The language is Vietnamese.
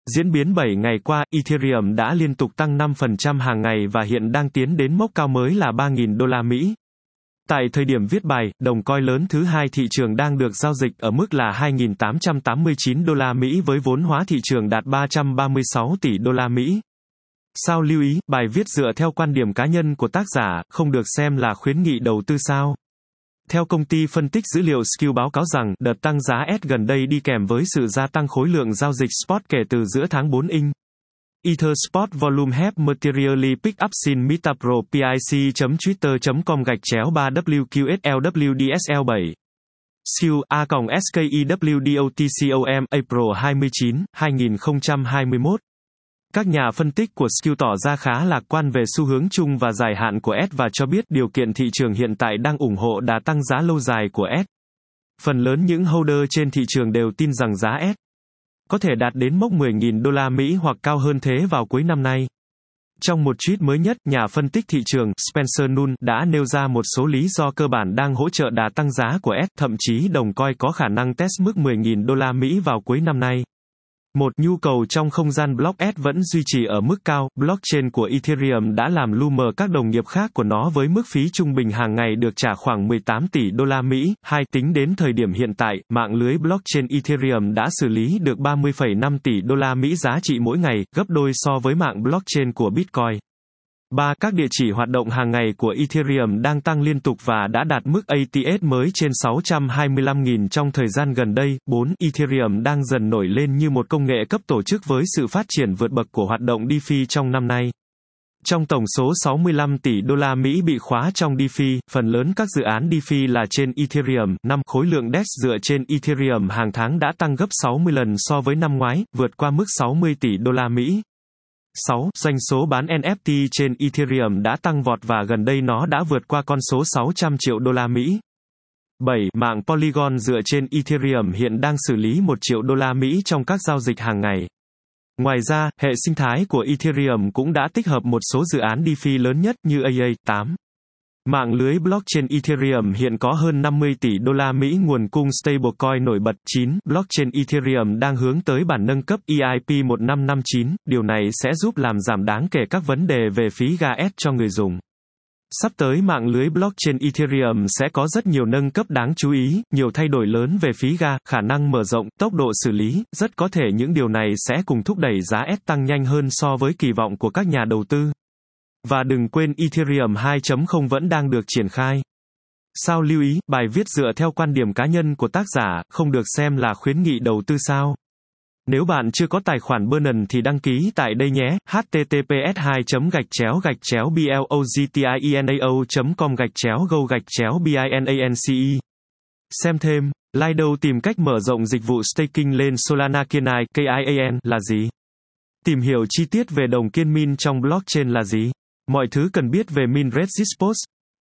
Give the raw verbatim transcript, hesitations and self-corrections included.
Diễn biến bảy ngày qua, Ethereum đã liên tục tăng năm phần trăm hàng ngày và hiện đang tiến đến mốc cao mới là ba nghìn đô la Mỹ. Tại thời điểm viết bài, đồng coin lớn thứ hai thị trường đang được giao dịch ở mức là hai nghìn tám trăm tám mươi chín đô la Mỹ với vốn hóa thị trường đạt ba trăm ba mươi sáu tỷ đô la Mỹ. Sao lưu ý, bài viết dựa theo quan điểm cá nhân của tác giả, không được xem là khuyến nghị đầu tư sao. Theo công ty phân tích dữ liệu Skew báo cáo rằng, đợt tăng giá E T H gần đây đi kèm với sự gia tăng khối lượng giao dịch spot kể từ giữa tháng bốn inch. Ether spot volume have materially picked up since Metapro pic chấm twitter chấm com gạch chéo ba W Q S L W D S L bảy. Skew A S K E W D O T C O M April hai mươi chín, hai nghìn không trăm hai mươi mốt. Các nhà phân tích của Skew tỏ ra khá lạc quan về xu hướng chung và dài hạn của E T H và cho biết điều kiện thị trường hiện tại đang ủng hộ đà tăng giá lâu dài của E T H. Phần lớn những holder trên thị trường đều tin rằng giá E T H có thể đạt đến mốc mười nghìn đô la Mỹ hoặc cao hơn thế vào cuối năm nay. Trong một tweet mới nhất, nhà phân tích thị trường Spencer Nunn đã nêu ra một số lý do cơ bản đang hỗ trợ đà tăng giá của E T H, thậm chí đồng coin có khả năng test mức mười nghìn đô la Mỹ vào cuối năm nay. Một, nhu cầu trong không gian block E T H vẫn duy trì ở mức cao, blockchain của Ethereum đã làm lu mờ các đồng nghiệp khác của nó với mức phí trung bình hàng ngày được trả khoảng mười tám tỷ đô la Mỹ. Hai, tính đến thời điểm hiện tại, mạng lưới blockchain Ethereum đã xử lý được ba mươi phẩy năm tỷ đô la Mỹ giá trị mỗi ngày, gấp đôi so với mạng blockchain của Bitcoin. ba. Các địa chỉ hoạt động hàng ngày của Ethereum đang tăng liên tục và đã đạt mức A T H mới trên sáu trăm hai mươi lăm nghìn trong thời gian gần đây. bốn. Ethereum đang dần nổi lên như một công nghệ cấp tổ chức với sự phát triển vượt bậc của hoạt động DeFi trong năm nay. Trong tổng số sáu mươi lăm tỷ đô la Mỹ bị khóa trong DeFi, phần lớn các dự án DeFi là trên Ethereum. năm. Khối lượng đê e xê dựa trên Ethereum hàng tháng đã tăng gấp sáu mươi lần so với năm ngoái, vượt qua mức sáu mươi tỷ đô la Mỹ. sáu. Doanh số bán N F T trên Ethereum đã tăng vọt và gần đây nó đã vượt qua con số sáu trăm triệu đô la Mỹ. bảy. Mạng Polygon dựa trên Ethereum hiện đang xử lý một triệu đô la Mỹ trong các giao dịch hàng ngày. Ngoài ra, hệ sinh thái của Ethereum cũng đã tích hợp một số dự án DeFi lớn nhất như A A. tám. Mạng lưới blockchain Ethereum hiện có hơn năm mươi tỷ đô la Mỹ nguồn cung stablecoin nổi bật. chín. Blockchain Ethereum đang hướng tới bản nâng cấp E I P một năm năm chín, điều này sẽ giúp làm giảm đáng kể các vấn đề về phí gas E T H cho người dùng. Sắp tới mạng lưới blockchain Ethereum sẽ có rất nhiều nâng cấp đáng chú ý, nhiều thay đổi lớn về phí gas, khả năng mở rộng, tốc độ xử lý, rất có thể những điều này sẽ cùng thúc đẩy giá E T H tăng nhanh hơn so với kỳ vọng của các nhà đầu tư. Và đừng quên Ethereum hai chấm không vẫn đang được triển khai. Sao lưu ý, bài viết dựa theo quan điểm cá nhân của tác giả, không được xem là khuyến nghị đầu tư sao. Nếu bạn chưa có tài khoản Binance thì đăng ký tại đây nhé. H T T P S hai gạch chéo gạch chéo blogtienao chấm com gạch chéo go gạch chéo binance. Xem thêm, Lido tìm cách mở rộng dịch vụ staking lên Solana Kianai K I A N là gì? Tìm hiểu chi tiết về đồng Kian Min trong blockchain là gì? Mọi thứ cần biết về Min Regis Post.